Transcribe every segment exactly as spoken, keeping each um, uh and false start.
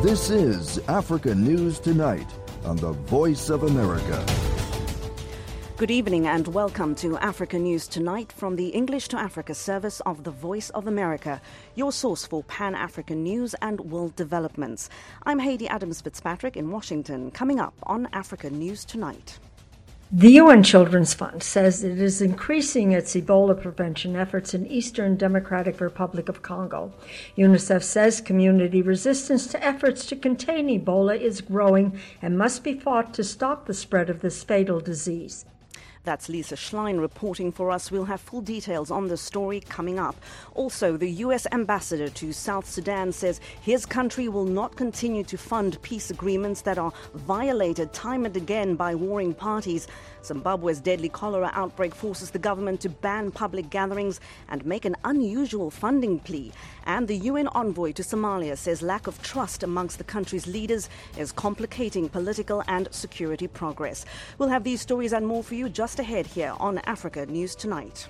This is Africa News Tonight on the Voice of America. Good evening and welcome to Africa News Tonight from the English to Africa service of the Voice of America, your source for Pan-African news and world developments. I'm Haiti Adams-Fitzpatrick in Washington, coming up on Africa News Tonight. The U N Children's Fund says it is increasing its Ebola prevention efforts in Eastern Democratic Republic of Congo. UNICEF says community resistance to efforts to contain Ebola is growing and must be fought to stop the spread of this fatal disease. That's Lisa Schlein reporting for us. We'll have full details on the story coming up. Also, the U S ambassador to South Sudan says his country will not continue to fund peace agreements that are violated time and again by warring parties. Zimbabwe's deadly cholera outbreak forces the government to ban public gatherings and make an unusual funding plea. And the U N envoy to Somalia says lack of trust amongst the country's leaders is complicating political and security progress. We'll have these stories and more for you just ahead here on Africa News Tonight.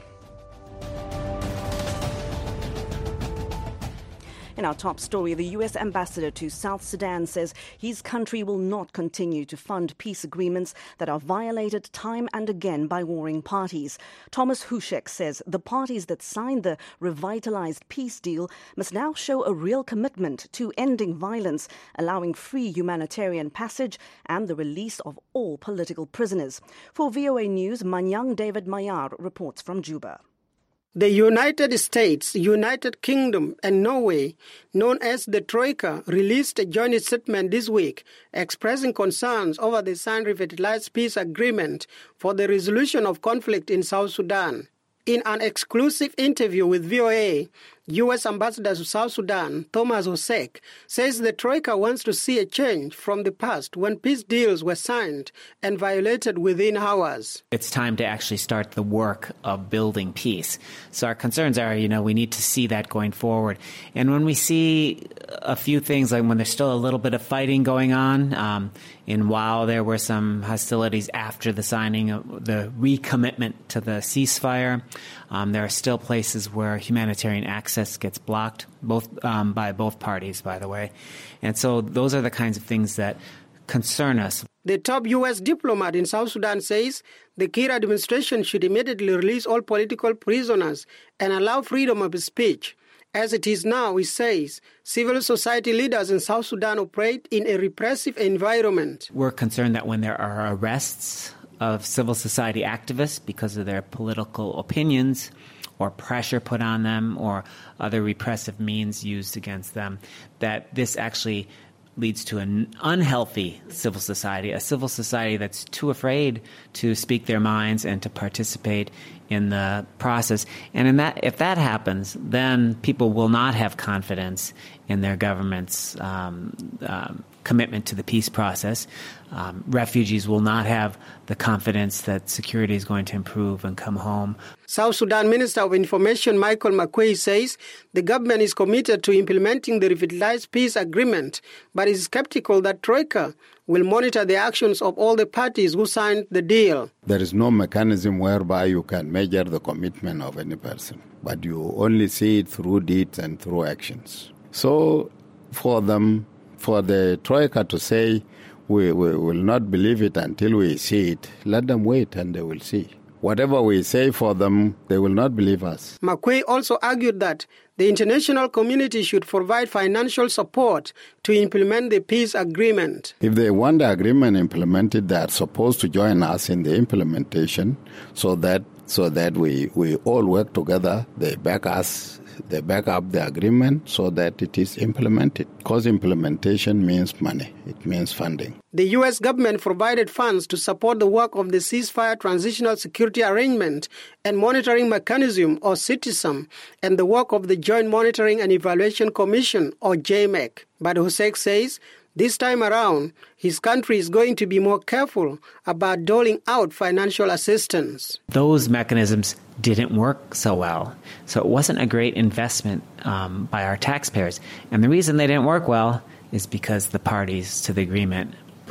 In our top story, the U S ambassador to South Sudan says his country will not continue to fund peace agreements that are violated time and again by warring parties. Thomas Hushek says the parties that signed the revitalized peace deal must now show a real commitment to ending violence, allowing free humanitarian passage and the release of all political prisoners. For V O A News, Manyang David Mayar reports from Juba. The United States, United Kingdom and Norway, known as the Troika, released a joint statement this week expressing concerns over the signed revitalized peace agreement for the resolution of conflict in South Sudan. In an exclusive interview with V O A, U S Ambassador to South Sudan, Thomas Hushek, says the Troika wants to see a change from the past when peace deals were signed and violated within hours. It's time to actually start the work of building peace. So our concerns are, you know, we need to see that going forward. And when we see a few things, like when there's still a little bit of fighting going on, um, and while there were some hostilities after the signing of the recommitment to the ceasefire, um, there are still places where humanitarian access gets blocked, both um, by both parties, by the way. And so those are the kinds of things that concern us. The top U S diplomat in South Sudan says the Kiir administration should immediately release all political prisoners and allow freedom of speech. As it is now, he says, civil society leaders in South Sudan operate in a repressive environment. We're concerned that when there are arrests of civil society activists because of their political opinions or pressure put on them or other repressive means used against them, that this actually leads to an unhealthy civil society, a civil society that's too afraid to speak their minds and to participate in the process. And in that, if that happens, then people will not have confidence in their government's um, um, commitment to the peace process. Um, refugees will not have the confidence that security is going to improve and come home. South Sudan Minister of Information Michael Makuei says the government is committed to implementing the revitalized peace agreement, but is skeptical that Troika will monitor the actions of all the parties who signed the deal. There is no mechanism whereby you can measure the commitment of any person, but you only see it through deeds and through actions. So for them, for the Troika to say, we, we will not believe it until we see it, let them wait and they will see. Whatever we say for them, they will not believe us. Makuei also argued that the international community should provide financial support to implement the peace agreement. If they want the agreement implemented, they are supposed to join us in the implementation so that so that we, we all work together. They back us, they back up the agreement so that it is implemented. Because implementation means money, it means funding. The U S government provided funds to support the work of the Ceasefire Transitional Security Arrangement and Monitoring Mechanism, or CITESM, and the work of the Joint Monitoring and Evaluation Commission, or J M E C. But Hushek says this time around, his country is going to be more careful about doling out financial assistance. Those mechanisms didn't work so well, so it wasn't a great investment um, by our taxpayers. And the reason they didn't work well is because the parties to the agreement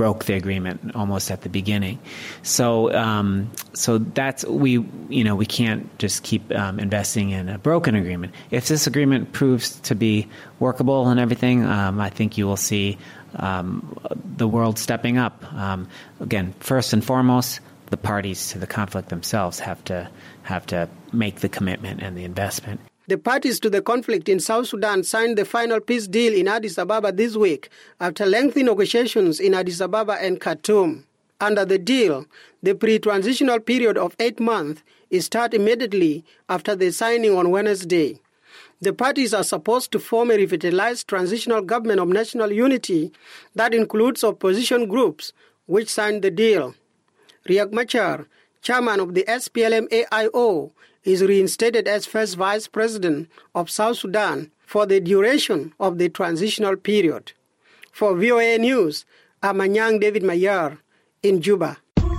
broke the agreement almost at the beginning. So, um, so that's we you know we can't just keep um, investing in a broken agreement. If this agreement proves to be workable and everything, um, I think you will see um, the world stepping up. Um, again, first and foremost, the parties to the conflict themselves have to have to make the commitment and the investment. The parties to the conflict in South Sudan signed the final peace deal in Addis Ababa this week after lengthy negotiations in Addis Ababa and Khartoum. Under the deal, the pre-transitional period of eight months is start immediately after the signing on Wednesday. The parties are supposed to form a revitalized transitional government of national unity that includes opposition groups which signed the deal. Riek Machar, chairman of the S P L M A I O, is reinstated as first vice president of South Sudan for the duration of the transitional period. For V O A News, I'm Anyang David Mayar in Juba.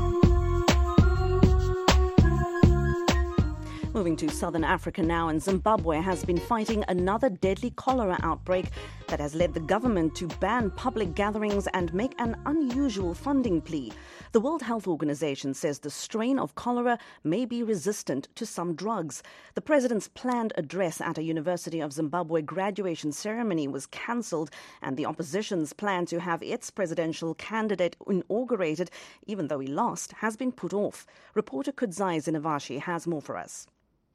Moving to southern Africa now, and Zimbabwe has been fighting another deadly cholera outbreak that has led the government to ban public gatherings and make an unusual funding plea. The World Health Organization says the strain of cholera may be resistant to some drugs. The president's planned address at a University of Zimbabwe graduation ceremony was cancelled, and the opposition's plan to have its presidential candidate inaugurated, even though he lost, has been put off. Reporter Kudzai Zinavashi has more for us.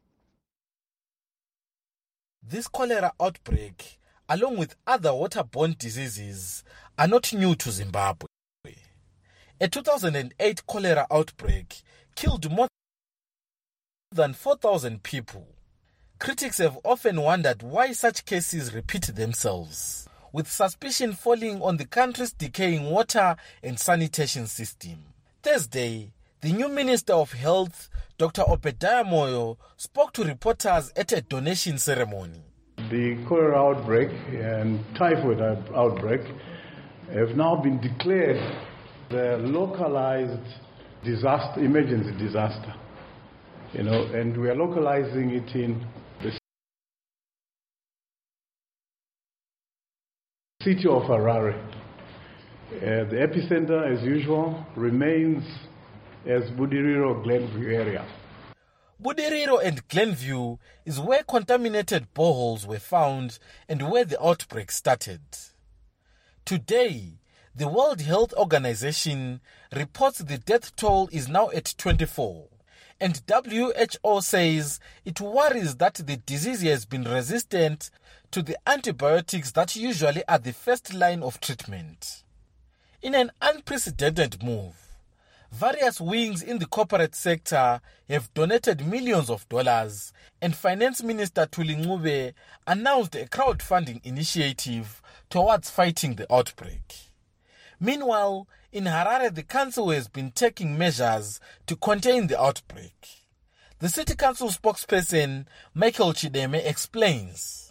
This cholera outbreak, along with other waterborne diseases, are not new to Zimbabwe. A two thousand eight cholera outbreak killed more than four thousand people. Critics have often wondered why such cases repeat themselves, with suspicion falling on the country's decaying water and sanitation system. Thursday, the new Minister of Health, Doctor Obadiah Moyo, spoke to reporters at a donation ceremony. The cholera outbreak and typhoid outbreak have now been declared the localized disaster, emergency disaster, you know, and we are localizing it in the city of Harare. Uh, the epicenter, as usual, remains as Budiriro, Glenview area. Budiriro and Glenview is where contaminated boreholes were found and where the outbreak started. Today, the World Health Organization reports the death toll is now at twenty-four, and W H O says it worries that the disease has been resistant to the antibiotics that usually are the first line of treatment. In an unprecedented move, various wings in the corporate sector have donated millions of dollars, and Finance Minister Thuli Ncube announced a crowdfunding initiative towards fighting the outbreak. Meanwhile, in Harare, the council has been taking measures to contain the outbreak. The city council spokesperson, Michael Chideme, explains.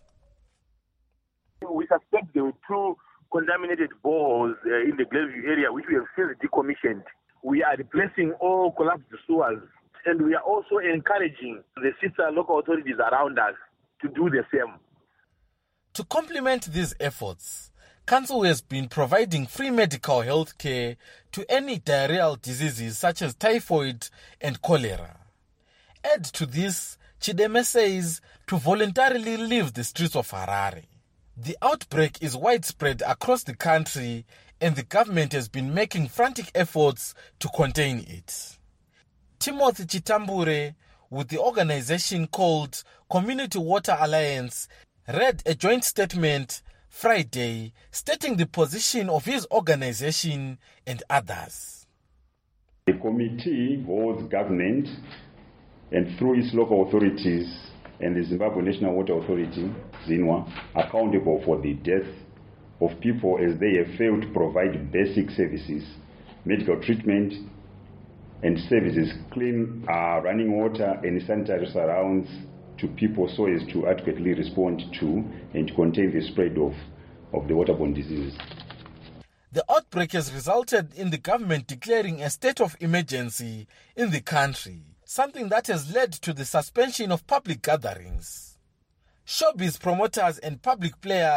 We suspect there were two contaminated boreholes uh, in the Glenview area, which we have since decommissioned. We are replacing all collapsed sewers, and we are also encouraging the sister local authorities around us to do the same. To complement these efforts, Council has been providing free medical health care to any diarrheal diseases such as typhoid and cholera. Add to this, Chideme says, to voluntarily leave the streets of Harare. The outbreak is widespread across the country, and the government has been making frantic efforts to contain it. Timothy Chitambure, with the organization called Community Water Alliance, read a joint statement Friday stating the position of his organization and others. The committee holds government and through its local authorities and the Zimbabwe National Water Authority, ZINWA, accountable for the death of people as they have failed to provide basic services, medical treatment, and services, clean uh, running water and sanitary surrounds to people so as to adequately respond to and to contain the spread of, of the waterborne diseases. The outbreak has resulted in the government declaring a state of emergency in the country, something that has led to the suspension of public gatherings. Showbiz promoters and public players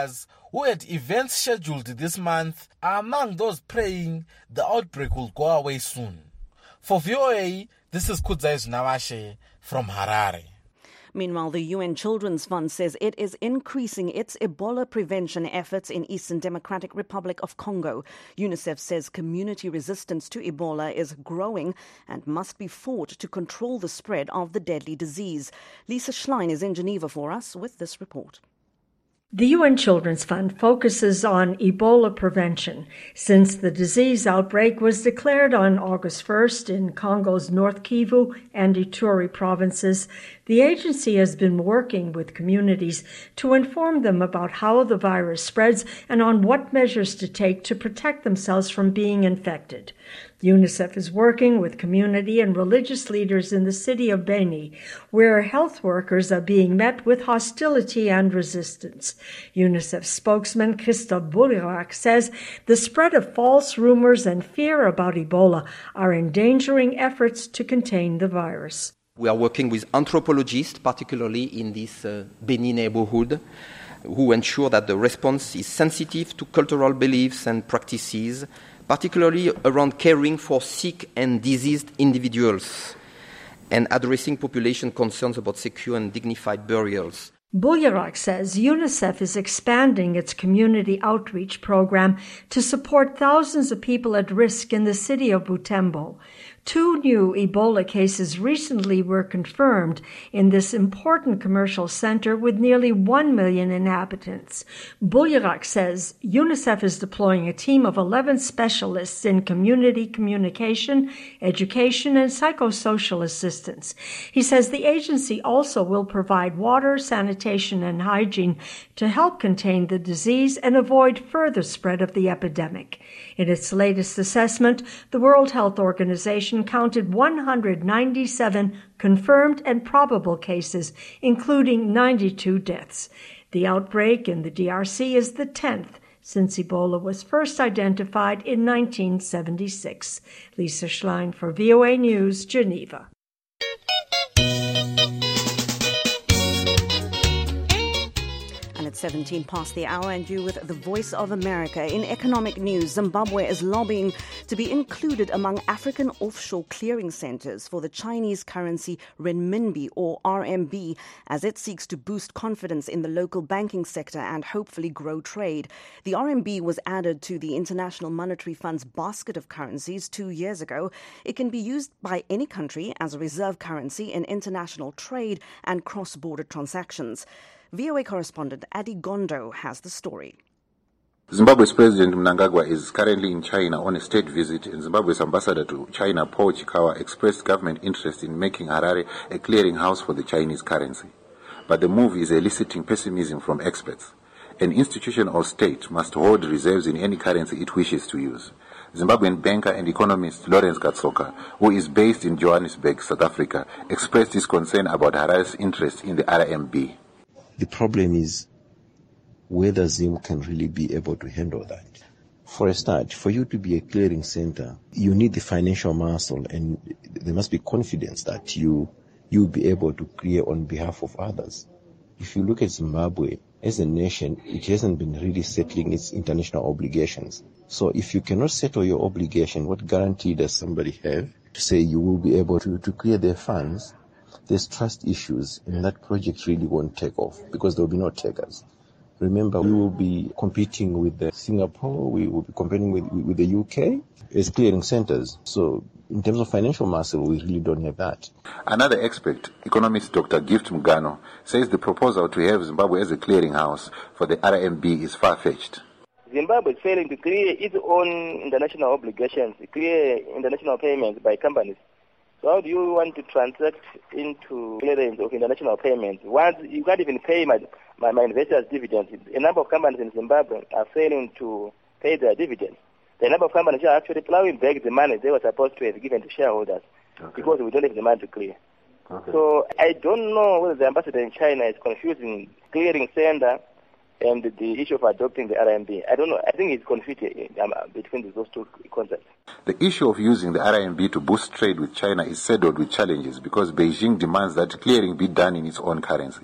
who had events scheduled this month, are among those praying the outbreak will go away soon. For V O A, this is Kudzai Nawashe from Harare. Meanwhile, the U N Children's Fund says it is increasing its Ebola prevention efforts in Eastern Democratic Republic of Congo. UNICEF says community resistance to Ebola is growing and must be fought to control the spread of the deadly disease. Lisa Schlein is in Geneva for us with this report. The U N Children's Fund focuses on Ebola prevention. Since the disease outbreak was declared on August first in Congo's North Kivu and Ituri provinces, the agency has been working with communities to inform them about how the virus spreads and on what measures to take to protect themselves from being infected. UNICEF is working with community and religious leaders in the city of Beni, where health workers are being met with hostility and resistance. UNICEF spokesman Christophe Boulirac says the spread of false rumors and fear about Ebola are endangering efforts to contain the virus. We are working with anthropologists, particularly in this uh, Beni neighborhood, who ensure that the response is sensitive to cultural beliefs and practices, particularly around caring for sick and diseased individuals and addressing population concerns about secure and dignified burials. Boulirac says UNICEF is expanding its community outreach program to support thousands of people at risk in the city of Butembo. Two new Ebola cases recently were confirmed in this important commercial center with nearly one million inhabitants. Boulirac says UNICEF is deploying a team of eleven specialists in community communication, education, and psychosocial assistance. He says the agency also will provide water, sanitation, and hygiene to help contain the disease and avoid further spread of the epidemic. In its latest assessment, the World Health Organization counted one hundred ninety-seven confirmed and probable cases, including ninety-two deaths. The outbreak in the D R C is the tenth since Ebola was first identified in nineteen seventy-six. Lisa Schlein for V O A News, Geneva. It's seventeen past the hour and you with the Voice of America. In economic news, Zimbabwe is lobbying to be included among African offshore clearing centers for the Chinese currency renminbi or R M B as it seeks to boost confidence in the local banking sector and hopefully grow trade. The R M B was added to the International Monetary Fund's basket of currencies two years ago. It can be used by any country as a reserve currency in international trade and cross-border transactions. V O A correspondent Adi Gondo has the story. Zimbabwe's President Mnangagwa is currently in China on a state visit, and Zimbabwe's ambassador to China, Paul Chikawa, expressed government interest in making Harare a clearinghouse for the Chinese currency. But the move is eliciting pessimism from experts. An institution or state must hold reserves in any currency it wishes to use. Zimbabwean banker and economist Lawrence Katsoka, who is based in Johannesburg, South Africa, expressed his concern about Harare's interest in the R M B. The problem is whether Zim can really be able to handle that. For a start, for you to be a clearing center, you need the financial muscle, and there must be confidence that you you'll be able to clear on behalf of others. If you look at Zimbabwe, as a nation, it hasn't been really settling its international obligations. So if you cannot settle your obligation, what guarantee does somebody have to say you will be able to, to clear their funds? There's trust issues, and that project really won't take off because there will be no takers. Remember, we will be competing with the Singapore, we will be competing with, with the U K as clearing centers. So in terms of financial muscle, we really don't have that. Another expert, economist Doctor Gift Mugano, says the proposal to have Zimbabwe as a clearinghouse for the R M B is far-fetched. Zimbabwe is failing to clear its own international obligations, clear international payments by companies. So how do you want to transact into clearance of international payments? Once you can't even pay my, my, my investors' dividends. A number of companies in Zimbabwe are failing to pay their dividends. The number of companies are actually plowing back the money they were supposed to have given to shareholders okay. because we don't have the money to clear. Okay. So I don't know whether the ambassador in China is confusing clearing center and the issue of adopting the R M B. I don't know. I think it's confusing um, between those two concepts. The issue of using the R M B to boost trade with China is saddled with challenges because Beijing demands that clearing be done in its own currency.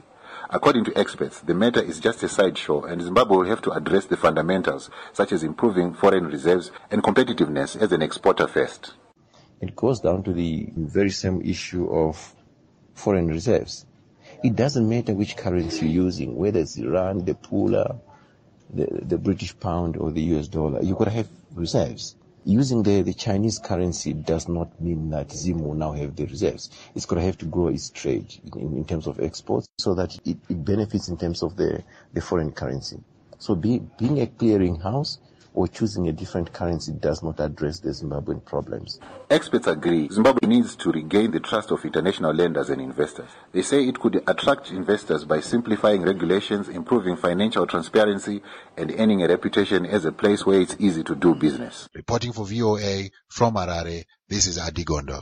According to experts, the matter is just a sideshow, and Zimbabwe will have to address the fundamentals, such as improving foreign reserves and competitiveness as an exporter first. It goes down to the very same issue of foreign reserves. It doesn't matter which currency you're using, whether it's the rand, the pula, the, the British pound, or the U S dollar. You've got to have reserves. Using the, the Chinese currency does not mean that Zim will now have the reserves. It's going to have to grow its trade in, in terms of exports so that it, it benefits in terms of the, the foreign currency. So be, being a clearing house or choosing a different currency does not address the Zimbabwean problems. Experts agree Zimbabwe needs to regain the trust of international lenders and investors. They say it could attract investors by simplifying regulations, improving financial transparency, and earning a reputation as a place where it's easy to do business. Reporting for V O A from Harare, this is Adi Gondo.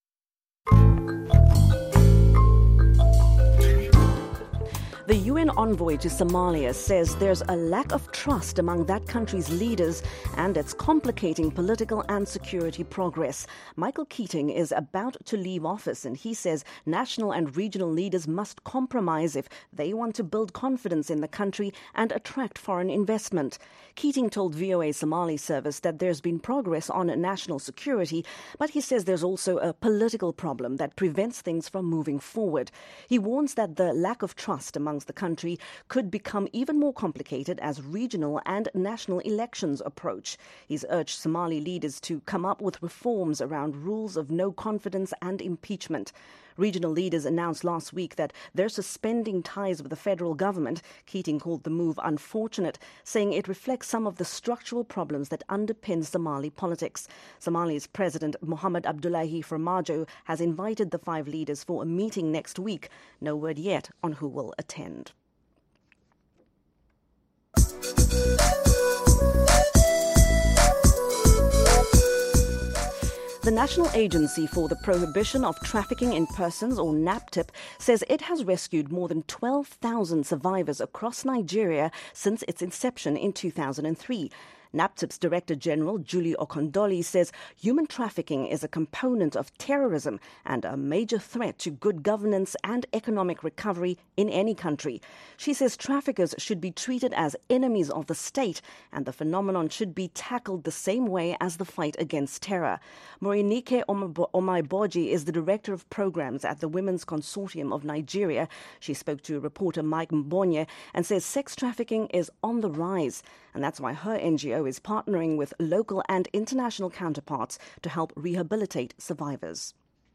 The U N envoy to Somalia says there's a lack of trust among that country's leaders and it's complicating political and security progress. Michael Keating is about to leave office and he says national and regional leaders must compromise if they want to build confidence in the country and attract foreign investment. Keating told V O A Somali service that there's been progress on national security, but he says there's also a political problem that prevents things from moving forward. He warns that the lack of trust among the country could become even more complicated as regional and national elections approach. He's urged Somali leaders to come up with reforms around rules of no confidence and impeachment. Regional leaders announced last week that they're suspending ties with the federal government. Keating called the move unfortunate, saying it reflects some of the structural problems that underpin Somali politics. Somalia's President Mohamed Abdullahi Farmajo has invited the five leaders for a meeting next week. No word yet on who will attend. The National Agency for the Prohibition of Trafficking in Persons, or NAPTIP, says it has rescued more than twelve thousand survivors across Nigeria since its inception in two thousand three. NAPTIP's Director General, Julie Okondoli, says human trafficking is a component of terrorism and a major threat to good governance and economic recovery in any country. She says traffickers should be treated as enemies of the state and the phenomenon should be tackled the same way as the fight against terror. Morinike Omaiboji is the Director of Programs at the Women's Consortium of Nigeria. She spoke to reporter Mike Mbonye and says sex trafficking is on the rise, and that's why her N G O is partnering with local and international counterparts to help rehabilitate survivors.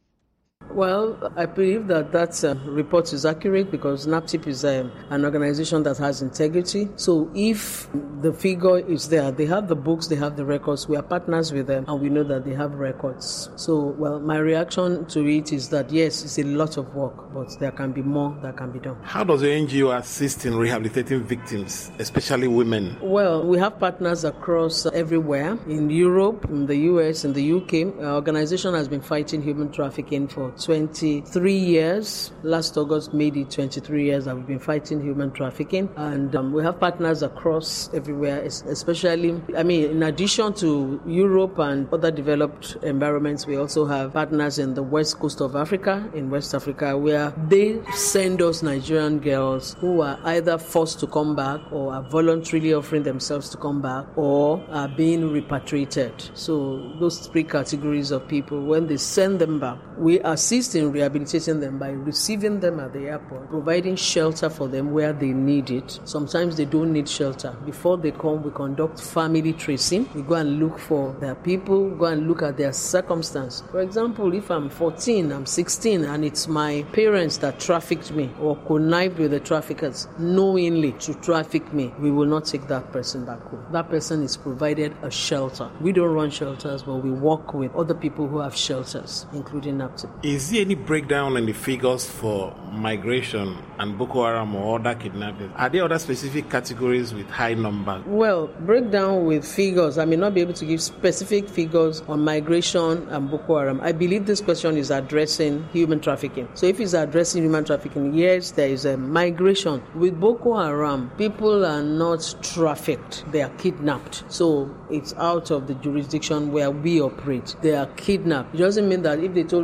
Well, I believe that that uh, report is accurate because NAPTIP is um, an organization that has integrity. So if the figure is there, they have the books, they have the records, we are partners with them and we know that they have records. So, well, my reaction to it is that yes, it's a lot of work, but there can be more that can be done. How does the N G O assist in rehabilitating victims, especially women? Well, we have partners across everywhere, in Europe, in the U S, in the U K. Our organization has been fighting human trafficking for twenty-three years. Last August made it twenty-three years that we've been fighting human trafficking, and um, we have partners across everywhere, especially, I mean, in addition to Europe and other developed environments, we also have partners in the west coast of Africa, in West Africa, where they send us Nigerian girls who are either forced to come back or are voluntarily offering themselves to come back or are being repatriated. So those three categories of people, when they send them back, we assist in rehabilitating them by receiving them at the airport, providing shelter for them where they need it. Sometimes they don't need shelter. Before they come, we conduct family tracing. We go and look for their people, go and look at their circumstance. For example, if I'm fourteen, I'm sixteen, and it's my parents that trafficked me or connived with the traffickers knowingly to traffic me, we will not take that person back home. That person is provided a shelter. We don't run shelters, but we work with other people who have shelters, including NAPTIP. Is there any breakdown in the figures for migration and Boko Haram or other kidnappings? Are there other specific categories with high numbers? Well, breakdown with figures. I may not be able to give specific figures on migration and Boko Haram. I believe this question is addressing human trafficking. So if it's addressing human trafficking, yes, there is a migration. With Boko Haram, people are not trafficked. They are kidnapped. So it's out of the jurisdiction where we operate. They are kidnapped. It doesn't mean that if they told us that somebody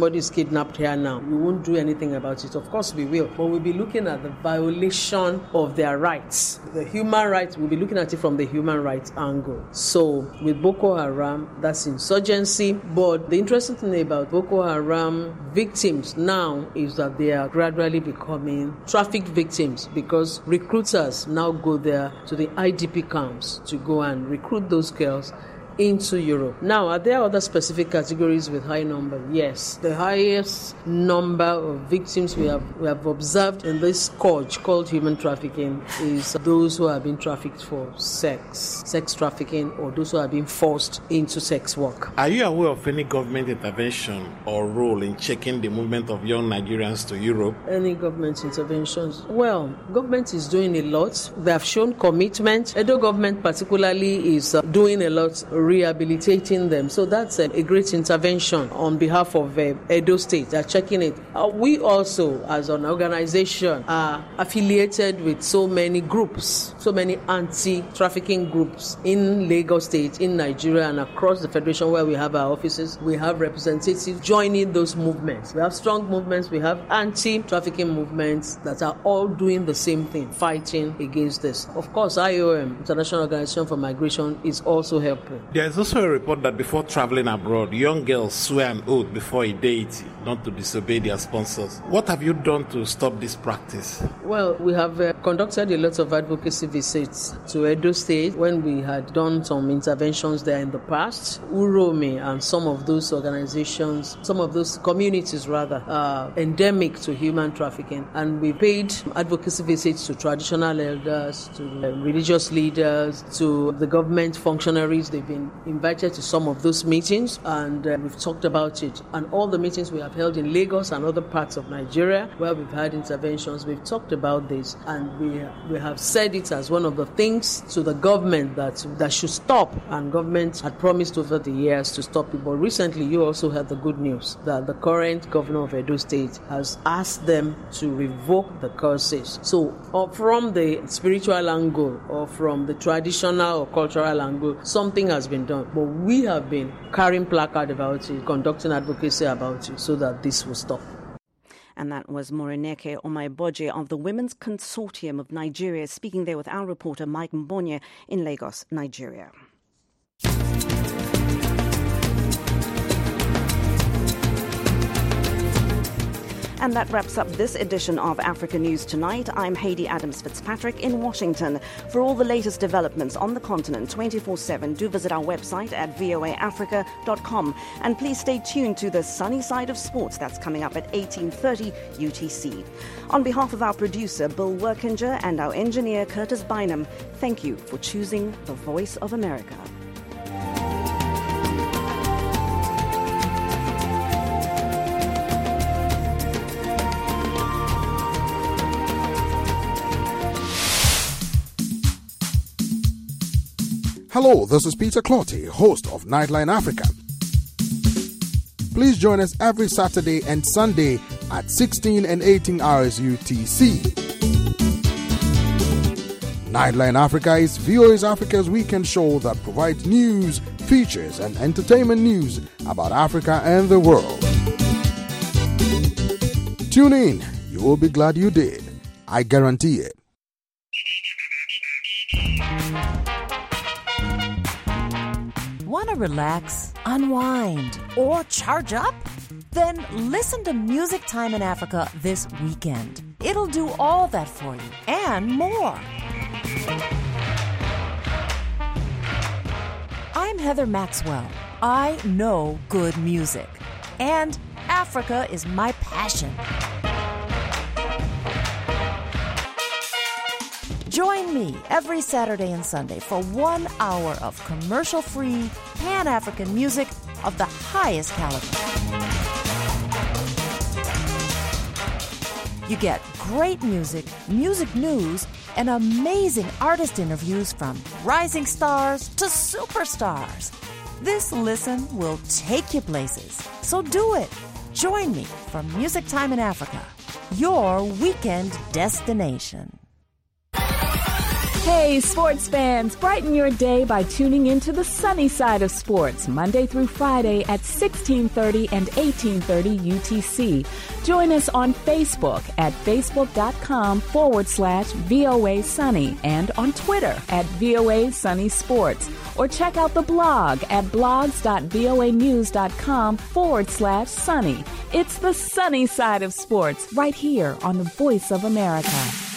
somebody is kidnapped here now, we won't do anything about it. Of course we will, but we'll be looking at the violation of their rights. The human rights, we'll be looking at it from the human rights angle. So with Boko Haram, that's insurgency. But the interesting thing about Boko Haram victims now is that they are gradually becoming trafficked victims, because recruiters now go there to the I D P camps to go and recruit those girls into Europe. Now, are there other specific categories with high number? Yes. The highest number of victims we have we have observed in this scourge called human trafficking is those who have been trafficked for sex, sex trafficking, or those who have been forced into sex work. Are you aware of any government intervention or role in checking the movement of young Nigerians to Europe? Any government interventions? Well, government is doing a lot. They have shown commitment. Edo government particularly is uh, doing a lot rehabilitating them. So that's a, a great intervention on behalf of uh, Edo State. They're checking it. Uh, we also, as an organization, are affiliated with so many groups, so many anti-trafficking groups in Lagos State, in Nigeria, and across the Federation where we have our offices. We have representatives joining those movements. We have strong movements. We have anti-trafficking movements that are all doing the same thing, fighting against this. Of course, I O M, International Organization for Migration, is also helping. There is also a report that before traveling abroad, young girls swear an oath before a date not to disobey their sponsors. What have you done to stop this practice? Well, we have uh, conducted a lot of advocacy visits to Edo State when we had done some interventions there in the past. Uromi and some of those organizations, some of those communities rather, are endemic to human trafficking. And we paid advocacy visits to traditional elders, to uh, religious leaders, to the government functionaries. They've been invited to some of those meetings, and uh, we've talked about it. And all the meetings we have held in Lagos and other parts of Nigeria where we've had interventions, we've talked about this, and we we have said it as one of the things to the government that that should stop. And government had promised over the years to stop it. But recently, you also heard the good news that the current governor of Edo State has asked them to revoke the curses. So, or from the spiritual angle or from the traditional or cultural angle, something has been done. But we have been carrying placard about it, conducting advocacy about it, so that this will stop. And that was Moreneke Omaiboje of the Women's Consortium of Nigeria, speaking there with our reporter Mike Mbonye in Lagos, Nigeria. And that wraps up this edition of Africa News Tonight. I'm Haydee Adams-Fitzpatrick in Washington. For all the latest developments on the continent twenty-four seven, do visit our website at voa africa dot com. And please stay tuned to the sunny side of sports. That's coming up at eighteen thirty U T C. On behalf of our producer, Bill Workinger, and our engineer, Curtis Bynum, thank you for choosing the Voice of America. Hello, this is Peter Clotty, host of Nightline Africa. Please join us every Saturday and Sunday at sixteen and eighteen hours U T C. Nightline Africa is V O A's Africa's weekend show that provides news, features, and entertainment news about Africa and the world. Tune in. You will be glad you did. I guarantee it. Want to relax, unwind, or charge up? Then listen to Music Time in Africa this weekend. It'll do all that for you and more. I'm Heather Maxwell. I know good music, and Africa is my passion. Join me every Saturday and Sunday for one hour of commercial-free, Pan-African music of the highest caliber. You get great music, music news, and amazing artist interviews from rising stars to superstars. This listen will take you places, so do it. Join me for Music Time in Africa, your weekend destination. Hey, sports fans, brighten your day by tuning into the sunny side of sports, Monday through Friday at sixteen thirty and eighteen thirty U T C. Join us on Facebook at facebook.com forward slash VOA Sunny and on Twitter at VOA Sunny Sports. Or check out the blog at blogs.voanews.com forward slash sunny. It's the sunny side of sports right here on the Voice of America.